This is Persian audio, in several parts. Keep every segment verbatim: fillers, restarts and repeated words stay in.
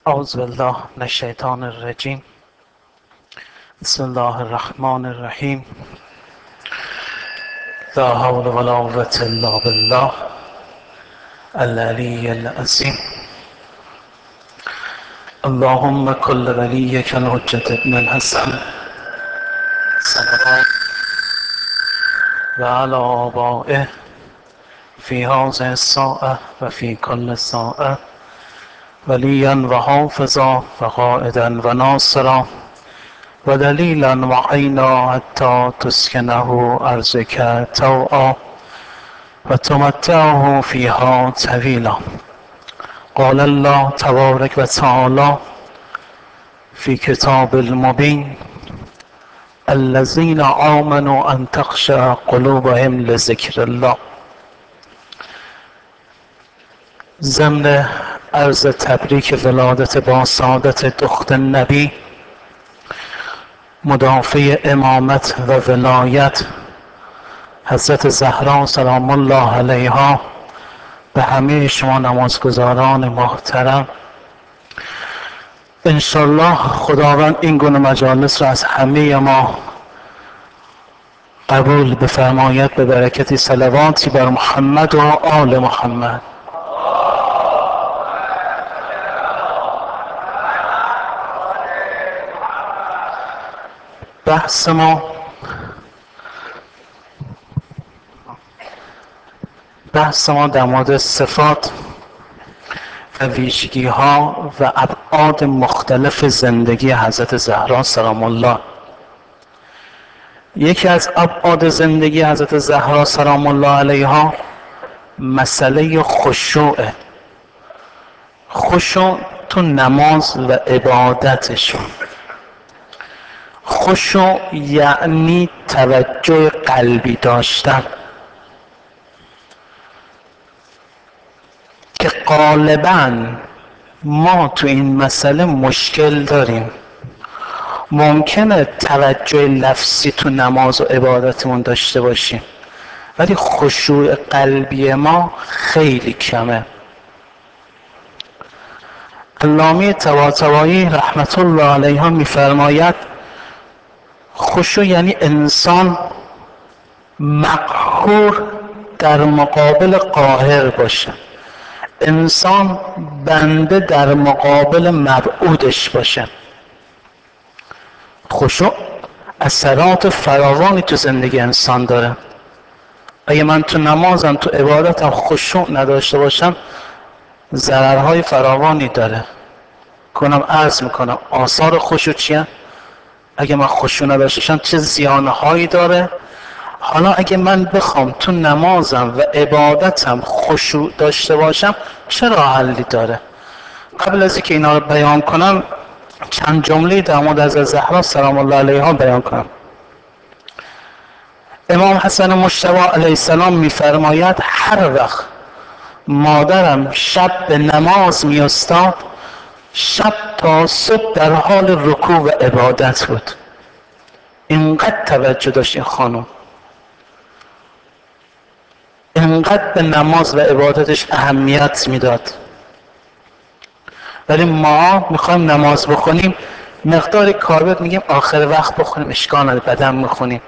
اعوذ بالله من الشیطان الرجیم. بسم الله الرحمن الرحیم. لا حول ولا قوة الا بالله العلی العظیم. اللهم كل وليك الحجة ابن الحسن صلوات وعلى آبائه في هذه الساعة وفي كل ساعة وليا وحافظا وقائدا وناصرا ودليلا وعينا حتى تسكنه أرضك طوعا وتمتعه فيها طويلا. قال الله تبارك وتعالى في كتاب المبين: الذين آمنوا أن تخشع قلوبهم لذكر الله. ضمن عرض تبریک ولادت با سعادت دختر نبی، مدافع امامت و ولایت حضرت زهرا سلام الله علیها، به همه شما نمازگزاران محترم، انشالله خداوند این گونه مجالس را از همه ما قبول بفرماید به برکت صلواتی بر محمد و آل محمد. بحث ما بحث ما در مورد صفات و ویژگی ها و ابعاد مختلف زندگی حضرت زهرا سلام الله. یکی از ابعاد زندگی حضرت زهرا سلام الله علیها مسئله خشوع. خشوع تو نماز و عبادتشون. خشوع یعنی توجه قلبی داشتن که غالباً ما تو این مسئله مشکل داریم. ممکنه توجه لفظی تو نماز و عبادتمون داشته باشیم ولی خشوع قلبی ما خیلی کمه. علامه طباطبایی رحمت الله علیها میفرماید خشوع یعنی انسان مقهور در مقابل قاهر باشه، انسان بنده در مقابل مبعودش باشه. خشوع اثرات فراوانی تو زندگی انسان داره. اگه من تو نمازم تو عبادتم خشوع نداشته باشم ضررهای فراوانی داره. کنم عرض میکنم آثار خشوع چیه؟ اگه من خشوع نداشته باشم چه زیانهایی داره. حالا اگه من بخوام تو نمازم و عبادتم خشوع داشته باشم چه راه حلی داره؟ قبل از اینکه اینا رو بیان کنم چند جمله در مورد حضرت زهرا سلام الله علیها بیان کنم. امام حسن مجتبی علیه السلام میفرماید هر وقت مادرم شب به نماز میاستاد شب تا صبح در حال رکوع و عبادت بود. اینقدر توجه داشت این خانم، اینقدر به نماز و عبادتش اهمیت میداد. ولی ما میخوایم نماز بخونیم مقدار کاربرد میگیم آخر وقت بخونیم، اشکال نداره، بعدم میخونیم.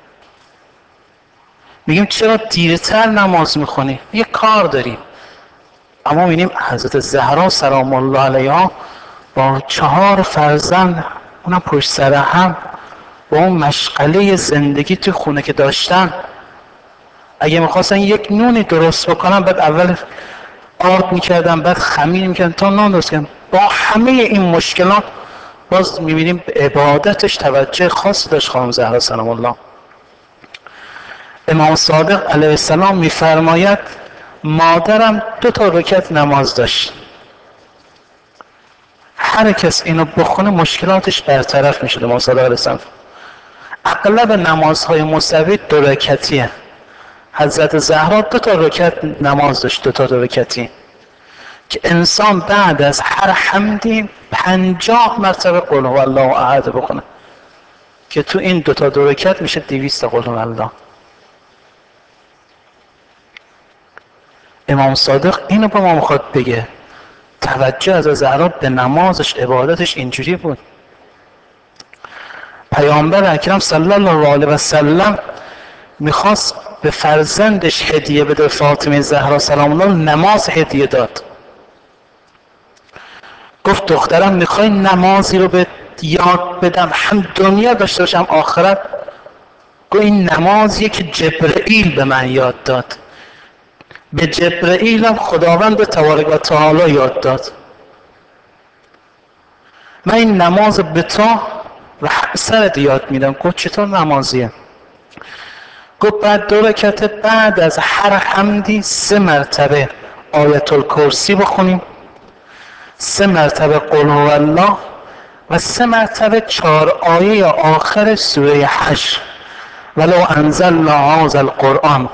میگیم چرا دیرتر نماز میخونیم؟ یه کار داریم. اما میبینیم حضرت زهرا سلام الله علیها با چهار فرزند، اونم پشت سر هم، با اون مشغله زندگی تو خونه که داشتن، اگه میخواستن یک نونی درست بکنن بعد اول آرد میکردن بعد خمیر میکردن تا نان درست کردن. با همه این مشکلات باز میبینیم به عبادتش توجه خاص داشت خانم زهرا سلام الله. امام صادق علیه السلام میفرماید مادرم دو تا رکعت نماز داشت، هر کس اینو بخونه مشکلاتش برطرف میشد. امام صادق علیه السلام اغلب نمازهای مصوی دو رکعتیه. حضرت زهرا دو تا رکعت نماز داشت، دو تا رکعتی که انسان بعد از هر حمدی پنجاه مرتبه قل هو الله احد بخونه که تو این دو تا دو رکعت میشه دویست قل هو الله. امام صادق اینو به ما میخواد بگه توجه از زهرا به نمازش، عبادتش اینجوری بود. پیامبر اکرم صلی الله علیه و سلم میخواست به فرزندش هدیه بده، فاطمه زهرا سلام الله، نماز هدیه داد. گفت دخترم میخوای نمازی رو به یاد بدم هم دنیا داشته باشم هم آخرت؟ گفت این نمازیه که جبرئیل به من یاد داد. به جبرئیل هم خداوند تبارک و تعالی یاد داد. من این نماز به تو و همسرت یاد میدم. گفت چطور نمازیه؟ گفت بعد دو رکعت بعد از هر حمدی سه مرتبه آیت الکرسی بخونیم، سه مرتبه قل هو الله و سه مرتبه چهار آیه آخر سوره حشر ولو انزلنا هذا القرآن.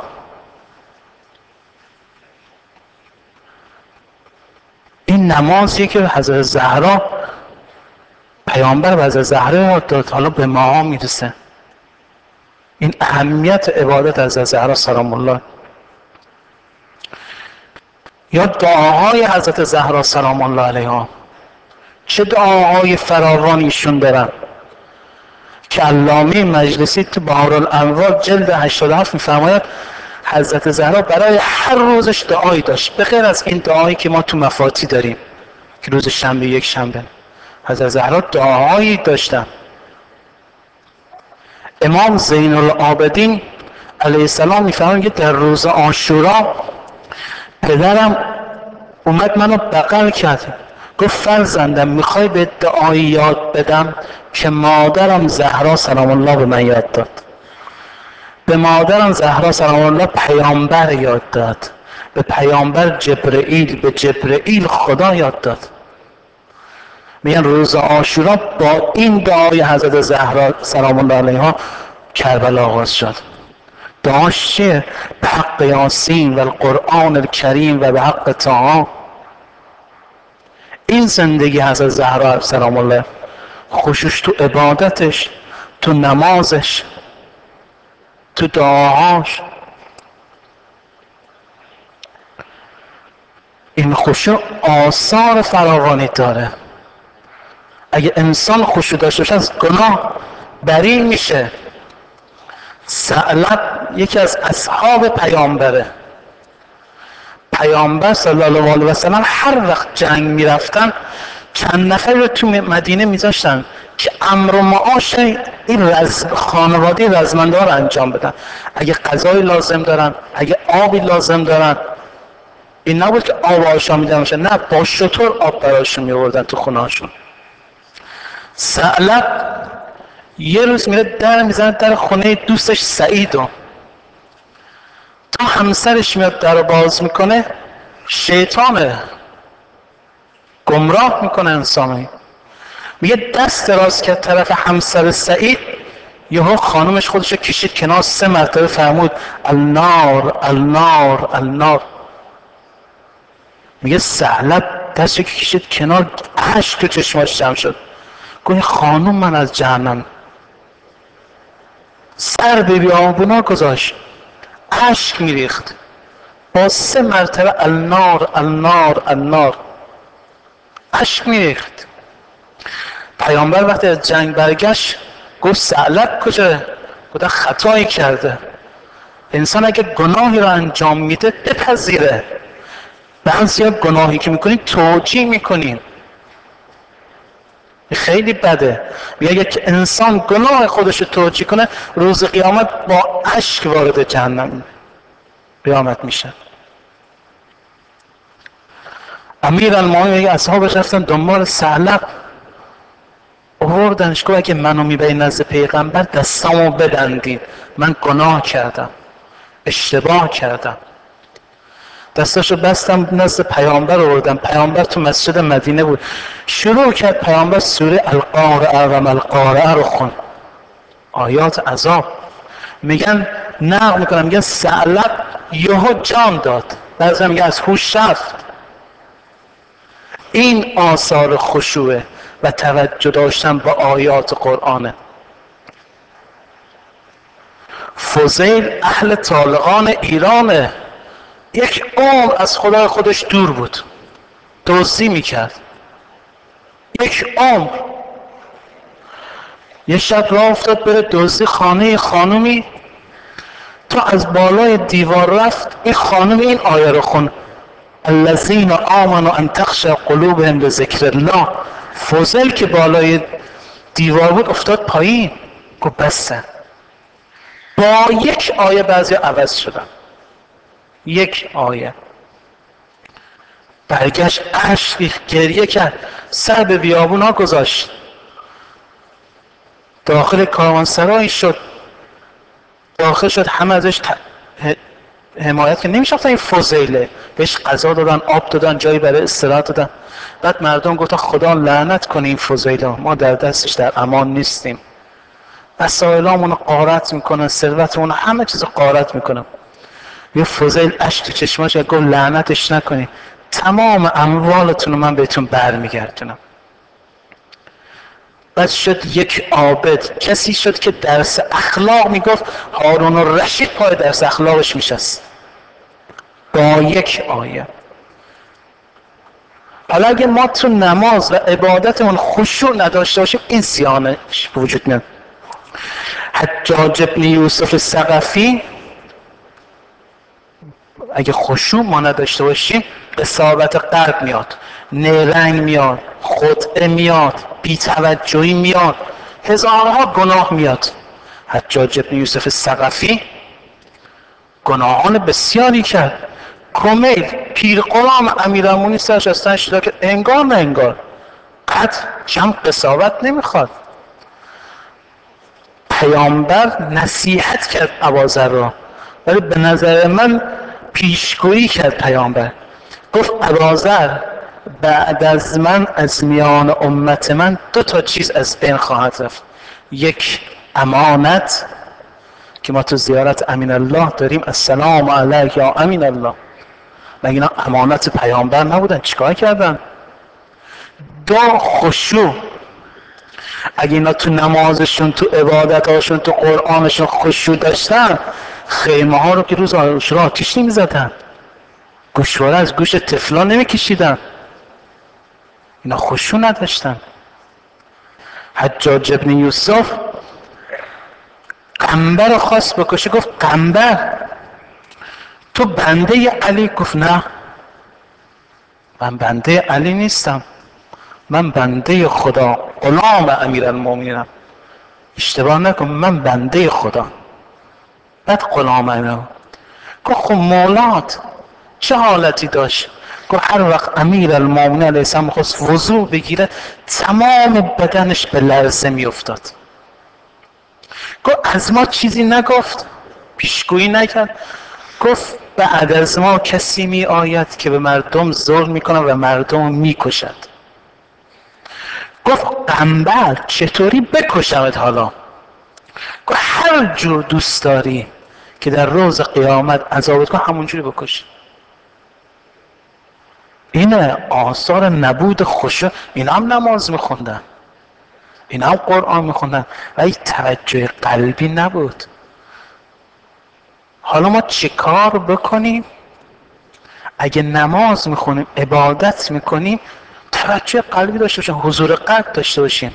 این نمازی که حضرت زهرا پیامبر و حضرت زهرا یاد داد، حالا به ما میرسه. این اهمیت عبادت از حضرت زهرا سلام الله. یا دعاهای حضرت زهرا سلام الله علیها، چه دعاهای فراوانی ایشون دارن که علامه مجلسی تو بهارالانوار جلد هشتاد و هفت میفرماید حضرت زهرا برای هر روزش دعایی داشت، به غیر از این دعایی که ما تو مفاتی داریم که روز شنبه یک شنبه. حضرت زهرا دعاهایی داشتن. امام زین العابدین علیه السلام میفرماید که در روز عاشورا پدرم اومد منو بغل کرد، گفت فرزندم میخوای به دعایی یاد بدم که مادرم زهرا سلام الله به من یاد داد. به مادرم زهرا سلام الله پیامبر یاد داد، به پیامبر جبرئیل، به جبرئیل خدا یاد داد. میگن روز عاشورا با این دعای حضرت زهرا سلام الله علیها کربلا آغاز شد. دعاش چیه؟ به حق یاسین و القرآن الکریم و به حق طه. این زندگی حضرت زهرا سلام الله، خشوعش تو عبادتش، تو نمازش، تو دعاهاش. این خشوع آثار فراوانی داره. اگه انسان خشوع داشته باشه از گناه بری میشه. ثعلب یکی از اصحاب پیامبره. پیامبر صلی الله علیه و سلم هر وقت جنگ میرفتن چند نفر رو تو مدینه میذاشتن که امر و معاش این رز خانواده رزمنده ها رو انجام بدن. اگه غذای لازم دارن، اگه آبی لازم دارن، این نبود که آب آشامیدن میدن باشه، نه، با شطور آب براشون میوردن تو خونه هاشون. ثعلب یه روز میره در میزنه در خونه دوستش سعیدو، تا همسرش میاد در رو باز میکنه، شیطانه گمراه میکنه انسانی. میگه دست دراز کرد طرف همسر سعید، یهو خانومش خودشو کشید کنار، سه مرتبه فرمود النار النار النار. میگه ثعلب دستشو کشید کنار، اشک تو چشماش جمع شد. گفت خانوم من از جهنم، سر به بیابونا گذاشت، اشک میریخت، با سه مرتبه النار النار النار اشک میریخت. پیامبر وقتی از جنگ برگشت گفت ثعلب کجا؟ گفت خطایی کرده. انسان اگه گناهی رو انجام میده بپذیره. بعضیا گناهی که میکنیم توجیه میکنیم، خیلی بده. میگه که انسان گناه خودش رو توجیه کنه روز قیامت با اشک وارد جهنم قیامت میشه. امیرالمومنین میگه اصحابش رفتن دنبال ثعلب، آوردنش، گفت اگه منو میبری نزد پیغمبر دستامو ببندید، من گناه کردم، اشتباه کردم. دستاشو بستم نزد پیامبر آوردم. پیامبر تو مسجد مدینه بود، شروع کرد پیامبر سوره القارعه و ما القارعه رو خون، آیات عذاب. میگن نقل میکنم، میگن ثعلب یهو جان داد، بعضی میگن از هوش رفت. این آثار خشوع و توجه داشتن به آیات قرآنه. فضیل اهل طالقان ایرانه، یک عمر از خدای خودش دور بود، دزدی میکرد یک عمر. یه شب راه افتاد بره دزدی خانه خانومی، تا از بالای دیوار رفت این خانم این آیه رو خون: الذین آمنوا ان تخشع قلوبهم بذکر الله. فضل که بالای دیوار بود افتاد پایین، گفت بسه. با یک آیه بعضی عوض شدن، یک آیه. برگشت اشک گریه کرد، سر به بیابون ها گذاشت، داخل کاروانسرای شد، داخل شد. همه ازش حمایت که نمیشفتن این فضیله، بهش غذا دادن، آب دادن، جایی برای استراحت دادن. بعد مردم گفتن خدا لعنت کنه این فضیله، ما در دستش در امان نیستیم، وسایلامونو غارت میکنن، ثروتمون همه چیز غارت میکنن. یه فضیل اشک تو چشماش گفت لعنتش نکنی، تمام اموالتون رو من بهتون برمیگردونم. بعد شد یک عابد، کسی شد که درس اخلاق میگفت، هارون الرشید پای درس اخلاقش میشست با یک آیه. حالا اگه ما تو نماز و عبادتمون خشوع نداشته باشیم این سیانش وجود میاد. حجاج ابن یوسف ثقفی اگه خشوع ما نداشته باشیم اصابت قلب میاد، نیرنگ میاد، خدعه میاد، بی‌توجهی میاد، هزارها گناه میاد. حجاج ابن یوسف ثقفی گناهان بسیاری کرد. کمیل پیر غلام امیرالمومنین سرش از تن شد که انگار نه انگار قد جمع قساوت نمیخواد. پیامبر نصیحت کرد ابوذر را، ولی به نظر من پیشگویی کرد پیامبر. گفت ابوذر بعد از من از میان امت من دو تا چیز از بین خواهد رفت، یک امانت که ما تو زیارت امین الله داریم السلام علیک یا امین الله، مگه اینا امانت پیامبر نبودن؟ چیکار کردن؟ دو خشوع. اگه اینا تو نمازشون، تو عبادتاشون، تو قرآنشون خشوع داشتن، خیمه ها رو که روز عاشورا آتیش نمیزدن، گوشواره از گوش طفلان نمیکشیدن. اینا خشوع نداشتن. حجاج ابن یوسف قنبر رو خواست بکشه، گفت قنبر تو بنده علی؟ گفت نه من بنده علی نیستم، من بنده خدا، غلام امیرالمومنینم. اشتباه نکن، من بنده خدا. بعد غلام امیرالمومنین. گفت خب مولات چه حالتی داشت؟ گفت هر وقت امیرالمومنین علیه السلام می‌خواست وضو بگیره تمام بدنش به لرزه میافتاد. گفت از ما چیزی نگفت، پیشگویی نکرد. گفت بعد از ما کسی می آید که به مردم ظلم میکنه و مردم میکشد. گفت قنبر چطوری بکشمت حالا؟ گفت هر جور دوست داری که در روز قیامت عذابت کن همونجوری بکش. اینه آثار نبود خشوع. اینا هم نماز میخوندن، اینا هم قرآن میخوندن، ولی توجه قلبی نبود. حالا ما چه کار بکنیم اگه نماز میخونیم، عبادت میکنیم، توجه قلبی داشته باشیم، حضور قلب داشته باشیم؟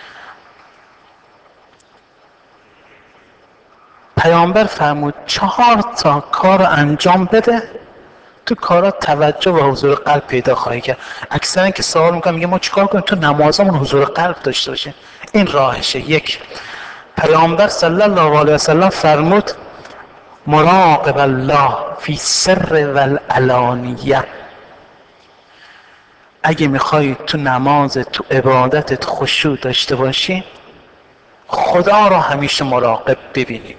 پیامبر فرمود چهار تا کار انجام بده، تو کارا توجه و حضور قلب پیدا خواهی کرد. اکثرا که سوال میکنم میگه ما چیکار کنیم تو نمازمون حضور قلب داشته باشیم؟ این راهشه. یک، پیامبر صلی الله علیه و سلم فرمود مراقب الله فی السر و العلانیه. اگه میخوای تو نماز، تو عبادتت خشوع داشته باشی، خدا رو همیشه مراقب ببینی.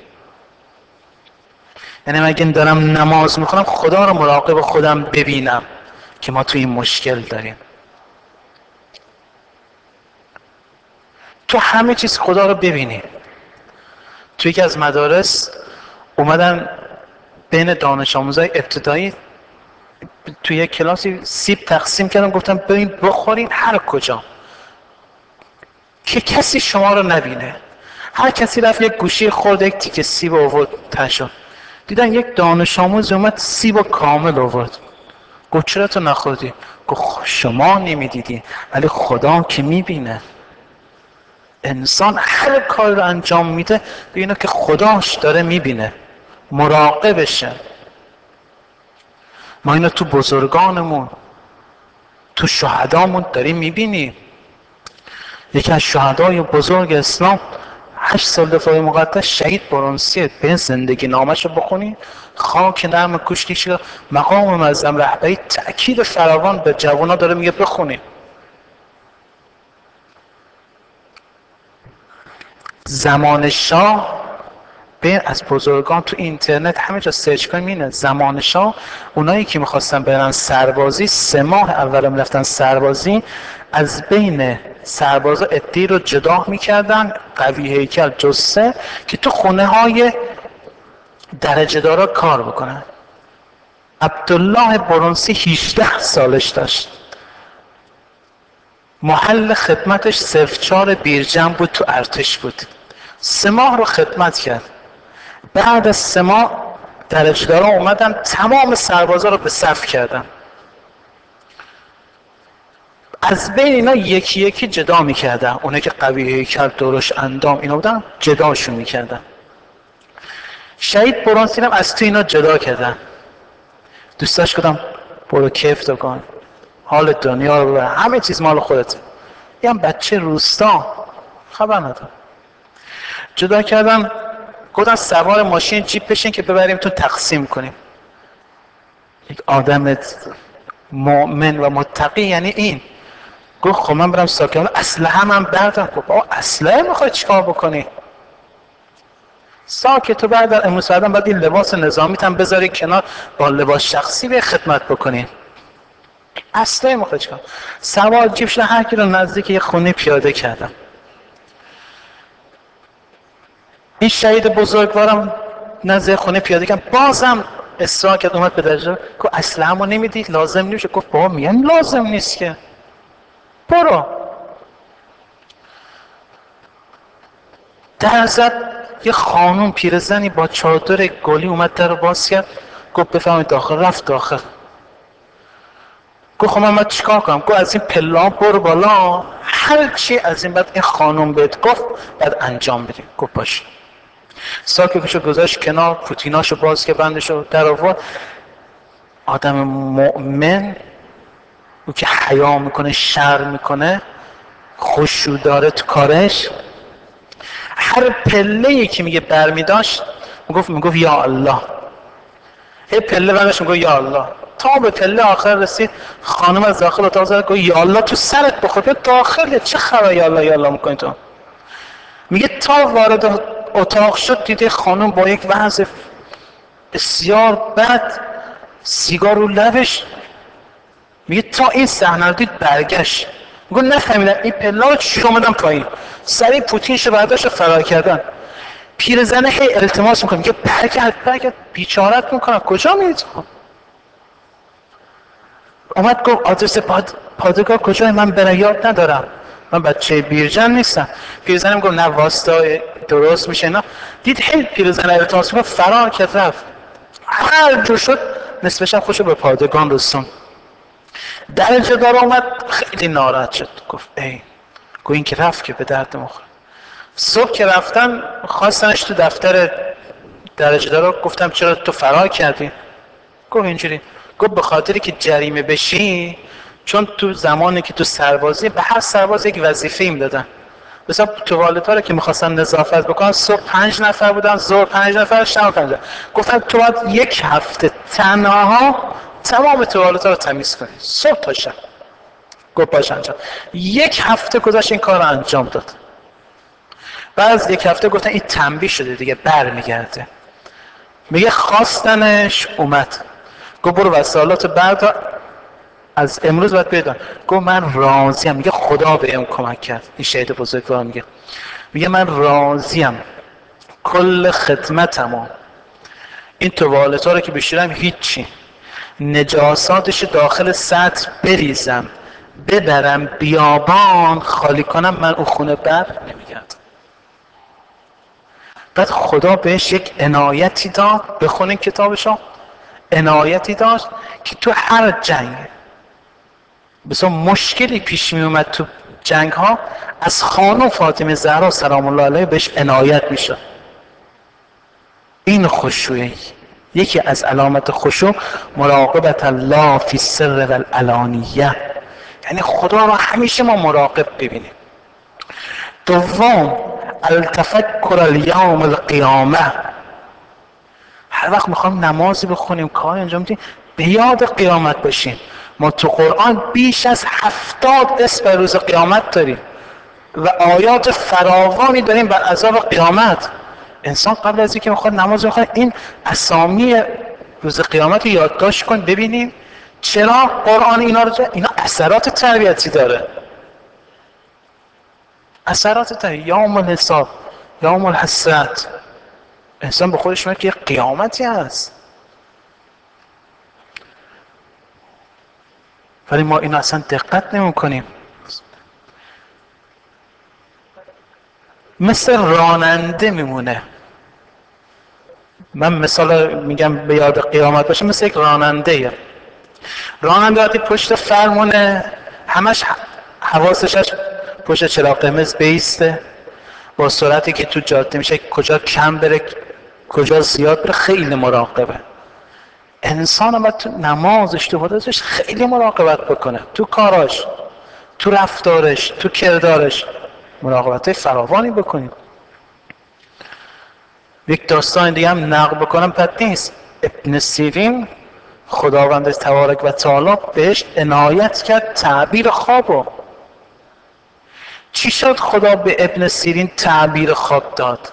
یعنی اگه دارم نماز میخونم خدا رو مراقب خودم ببینم که ما تو این مشکل داریم. تو همه چیز خدا رو ببینی. تو یکی از مدارس اومدن بین دانش آموزای ابتدایی تو یک کلاسی سیب تقسیم کردن، گفتن ببین بخورین هر کجا که کسی شما رو نبینه. هر کسی رفت یک گوشی خورد، یک تیکه سیب آورد تشون. دیدن یک دانش آموز اومد سیب کامل آورد. گفت چرا تو نخوردی؟ گفت شما نمیدیدی ولی خدا که میبینه. انسان هر کار رو انجام میده ببینه که خداش داره میبینه، مراقبشه. ما اینو تو بزرگانمون، تو شهدامون داریم میبینیم. یکی از شهدای بزرگ اسلام هشت سال دفاع مقدس شهید برونسیه. به زندگی نامش رو بخونی، خاک نرم کوشکش مقام معظم رهبری تأکید فراوان به جوانا داره میگه بخونی. زمان شاه، به از بزرگان تو اینترنت همه جا سرچ کنیم اینه. زمان شاه اونایی که میخواستن برن سربازی، سه ماه اول میرفتن سربازی، از بین سربازا عده‌ای رو جدا میکردن قوی هیکل جثه که تو خونه های درجه دارا کار بکنن. عبدالله برونسی هجده سالش داشت، محل خدمتش صفر چهار بیرجن بود، تو ارتش بود. سه ماه رو خدمت کرد. بعد از سه ماه درجه دارا اومدن تمام سربازا رو به صف کردن، از بین اینا یکی یکی جدا میکردن. اونایی که قوی هیکل درشت اندام اینا بودن جداشون میکردن. شهید برونسی هم از تو اینا جدا کردن. دوستاش کدام برو کیف کن، حال دنیا رو ببر، همه چیز مال خودت. یه هم بچه روستا خبر نداره. جدا کردن، گفتن سوار ماشین جیپ بشین که ببریم تو تقسیم کنیم. یک آدم مؤمن و متقی یعنی این گفت خب من برم ساکن اسلحه من بردارم. گفت آقا اسلحه میخوای چیکار بکنی؟ ساکت تو بردار، امروز بعدم باید این لباس نظامیت هم بذاری کنار، با لباس شخصی به خدمت بکنی. اسلحه میخوای چیکار؟ سوار جیپ شدن، هر کی رو نزدیک یه خونه پیاده کردم. این شهید بزرگوارم نزدیک خونه پیاده کردم، بازم اصرار کرد، اومد به درجه گفت اسلحه‌مو نمیدی؟ لازم نمیشه. گفت بابا میگن لازم نیست که، برو. در زد، یه خانوم پیرزنی با چادر گلی اومد در رو باز کرد. گفت بفرمایید داخل. رفت داخل. گفت خب من باید چیکار کنم؟ گفت از این پلا برو بالا، هر چی از این بعد این خانوم بهت گفت بعد انجام بدیم. گفت باشه. ساکتشو گذاشت کنار، پوتیناشو باز که بندشو در آورد. آدم مؤمن او که حیا میکنه، شر میکنه، خشوع داره تو کارش، هر پله‌ای که میگه برمیداشت میگفت میگفت یا الله. هی پله برداشت میگفت یا الله، تا به پله آخر رسید. خانم از داخل اتاق زد گفت یا الله تو سرت بخور، بیا داخل، چه خبر یا الله یا الله میکنی تو؟ میگه تا وارد اتاق شد دیده خانم با یک وضع بسیار بد، سیگار رو لبش. میگه تا این صحنه رو دید برگشت. میگه نفهمیدم این پله رو چی اومدم پایین. سریع پوتینش برداشت و فرار کردن. پیرزنه هی التماس میکنه، میگه برگرد برگرد، بیچارت میکنم. کجا میرید؟ اومد گفت آدرس پاد... پادگاه کجای؟ من برای یاد ندارم، من بچه بیرجن نیستم. پیرزنم گفت نه واسطا درست میشه. نه دید هی پیرزنه التماس میکنه، فرار کرد رفت. هر جور شد نصف شب خوشو به پادگان رسون. درجه دار اومد خیلی ناراحت شد. گفت ای گفت این که رفت که به درد مخوره. صبح که رفتن خواستنش تو دفتر درجه دار، گفتم چرا تو فرار کردی؟ گفت اینجوری. گفت به خاطری که جریمه بشی، چون تو زمانی که تو سربازی به هر سرباز یک وظیفه میدادن. مثلا توالت ها رو که میخواستن نظافت بکنن، صبح پنج نفر بودن، ظهر پنج نفر، شب پنج نفر. گفتن تو باید یک هفته تنها تمام توالت ها رو تمیز کنی صبح تا شب. گفت باشه انجام. یک هفته گذاشت این کار رو انجام داد. بعد از یک هفته گفتن این تنبیه شده دیگه بر میگرده. میگه خواستنش اومد. گفت برو وسایلات بردار، از امروز باید بیاد. گفت من راضیم. میگه خدا بهم کمک کرد. این شهید بزرگوار میگه میگه من راضیم کل خدمتمو این توالت ها رو که بشورم هیچی، نجاساتش داخل سطر بریزم ببرم بیابان خالی کنم، من اون خونه بر نمیگردم. بعد خدا بهش یک عنایتی داد، بخونین کتابشو، عنایتی داشت که تو هر جنگ بسیار مشکلی پیش می اومد تو جنگ ها، از خانم فاطمه زهرا سلام الله علیها بهش عنایت میشد. این خشوعی یکی از علامت خشوع مراقبت الله فی السر و العلانیه، یعنی خدا رو همیشه ما مراقب ببینیم. دوم التفکر الیوم القیامه، هر وقت میخوام نمازی بخونیم کار انجام بدیم به یاد قیامت باشیم. ما تو قرآن بیش از هفتاد اسم بر روز قیامت داریم و آیات فراوانی داریم بر عذاب قیامت. انسان قبل از اینکه میخواد نماز بخونه این اسامی روز قیامت رو یادداشت کن ببینیم چرا قرآن اینا رو داره. اینا اثرات تربیتی داره، اثرات تربیتی، یوم الحساب، یوم الحسرت. انسان به خودش میگه که قیامتی هست، ولی ما این اصلا دقت نمی کنیم. مثل راننده میمونه. من مثال میگم به یاد قیامت باشه، مثل یک راننده راننده وقتی پشت فرمونه همش حواسش پشت چراغ قرمز بیسته، با سرعتی که تو جاده میشه کجا کم بره کجا زیاد بره خیلی مراقبه. انسان هم باید تو نمازش تو عبادتش خیلی مراقبت بکنه، تو کاراش، تو رفتارش، تو کردارش مراقبت فراوانی بکنیم. یک داستان دیگه هم نقل بکنم بد نیست. ابن سیرین خداوند تبارک و تعالی بهش عنایت کرد تعبیر خوابو. چی شد خدا به ابن سیرین تعبیر خواب داد؟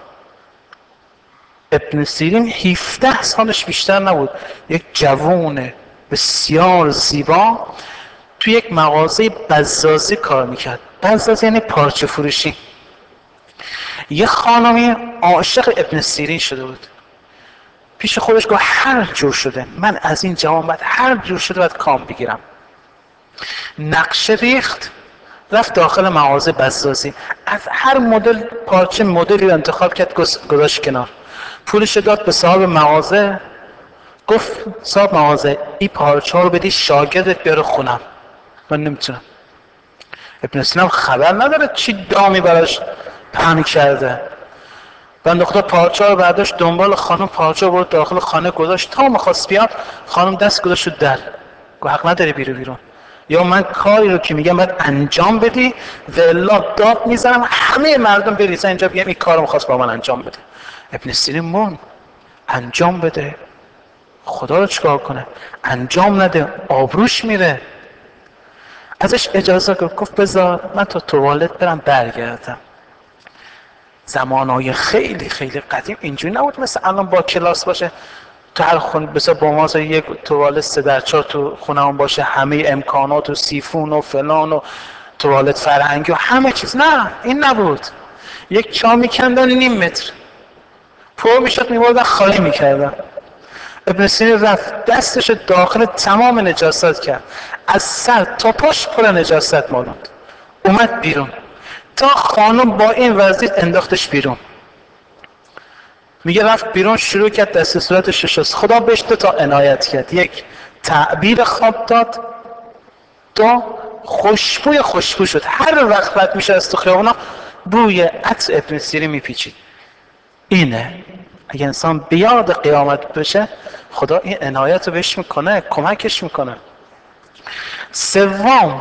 ابن سیرین هفده سالش بیشتر نبود، یک جوان بسیار زیبا توی یک مغازه بزازی کار میکرد. بزازی یعنی پارچه فروشی. یه خانمی عاشق ابن سیرین شده بود، پیش خودش گفت هر جور شده من از این جوان باید هر جور شده باید کام بگیرم. نقشه ریخت رفت داخل مغازه بزازی، از هر مدل پارچه مدلی رو انتخاب کرد گذاشت کنار، پولش داد به صاحب مغازه، گفت صاحب مغازه این پارچه رو بدی شاگردت بیاره خونم، من نمیتونم. ابن سینا خبر نداره چی دامی براش پهن کرده. بنده خدا پارچه رو برداشت دنبال خانم، پارچه رو برد داخل خانه گذاشت، تا میخواست بیاد خانم دست گذاشت در، گفت حق نداری بیرو بیرون، یا من کاری رو که میگم باید انجام بدی و الا داد میزنم همه مردم بریزن اینجا بگم این کارو میخواست با من انجام بده. ابن سیرین مون انجام بده، خدا رو چیکار کنه؟ انجام نده آبروش میره. ازش اجازه گفت بذار من تا توالت برم برگردم. زمانهای خیلی خیلی قدیم اینجوری نبود مثل الان با کلاس باشه تو هر خونه بسا با ما یک توالت سه در چهار تو خونه‌مون باشه، همه امکانات و سیفون و فلان و توالت فرهنگی و همه چیز. نه این نبود. یک چا میکندن نیم متر پر میشد میبردن خالی میکردن. ابن سینا رفت دستش داخل تمام نجاست کرد، از سر تا پاش پر نجاست ماند، اومد بیرون تا خانم با این وضعیت انداختش بیرون. میگه رفت بیرون شروع کرد دست صورتش شست. خدا بهش دو تا عنایت کرد، یک تعبیر خواب داد، دو خوشبوی خوشبو شد. هر وقت رد میشه از تو خیابونا بوی عطر ابن سیرین میپیچید. اینه اگه انسان بیاد قیامت بشه خدا این عنایت رو بهش میکنه، کمکش میکنه. سوم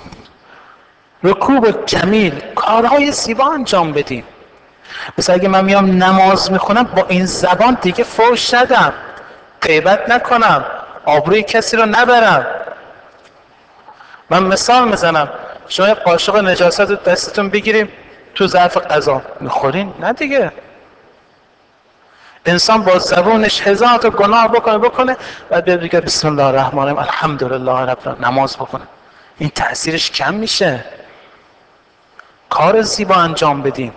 رکوب جمیل، کارهای زیبا انجام بدیم. مثل اگه من میام نماز میخونم با این زبان دیگه فحش ندم، غیبت نکنم، آبروی کسی رو نبرم. من مثال میزنم، شما یه قاشق نجاست رو دستتون بگیریم تو ظرف غذا میخورین؟ نه دیگه. انسان با زبونش هزار تا گناه بکنه بکنه بعد بیاد بگه بسم الله الرحمن الرحیم الحمدلله رب العالمین نماز بکنه، این تاثیرش کم میشه. کار زیبا انجام بدیم.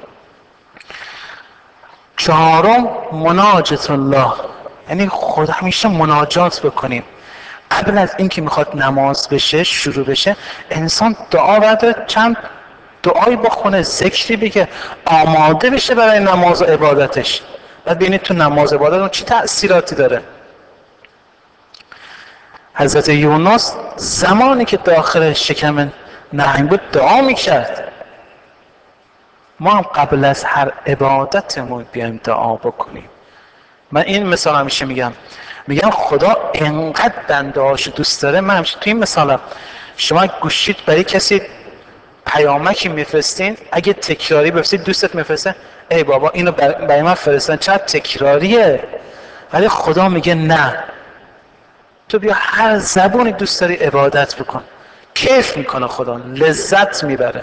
چهارم مناجات الله، یعنی خود همیشه مناجات بکنیم. قبل از اینکه میخواد نماز بشه شروع بشه انسان دعا بده، چند دعایی بخونه، ذکری بگه، آماده بشه برای نماز و عبادتش. بعد ببینید تو نماز عبادت چه تأثیراتی داره. حضرت یونس زمانی که داخل شکم نهنگ بود دعا میکرد. ما هم قبل از هر عبادتمون بیایم دعا بکنیم. من این مثال همیشه میگم، میگم خدا انقدر بنده هاشو دوست داره. من همیشه توی این مثالم، شما گوشید برای کسی پیامکی میفرستین، اگه تکراری بفرستید دوستت میفرسته ای بابا اینو برای من فرستن چقدر تکراریه. ولی خدا میگه نه، تو بیا هر زبونی دوست داری عبادت بکن. کیف میکنه خدا، لذت میبره،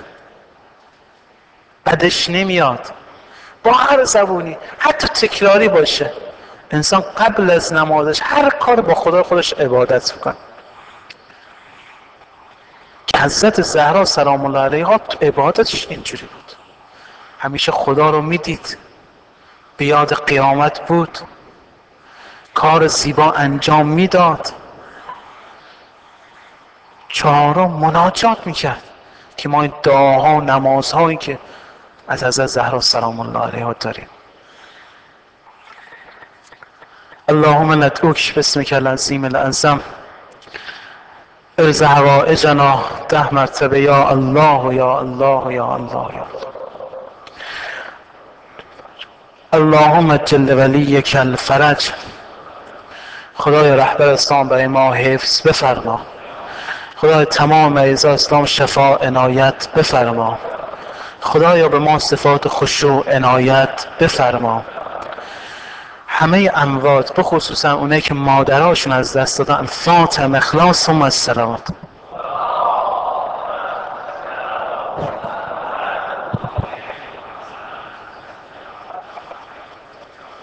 بدش نمیاد. با هر زبونی حتی تکراری باشه، انسان قبل از نمازش هر کار با خدا خودش عبادت بکن. که حضرت زهرا سلام الله علیها تو عبادتش اینجوری بود، همیشه خدا رو میدید، به یاد قیامت بود، کار زیبا انجام میداد. چهارم مناجات میکرد که ما این دعاها و نمازهایی که از حضرت زهرا سلام الله علیها داریم. اللهم ندعوک باسمک العظیم الأعظم ارض حوائجنا ده مرتبه یا الله یا الله یا الله یا اللهم جل ولیک الفرج. خدای رهبر اسلام برای ما حفظ بفرما. خدای تمام مریضان اسلام شفا عنایت بفرما. خدایا به ما صفات خشوع عنایت بفرما. همه اموات بخصوصا اونایی که مادرهاشون از دست دادن، فاطمه اخلاص ثم الصلوات.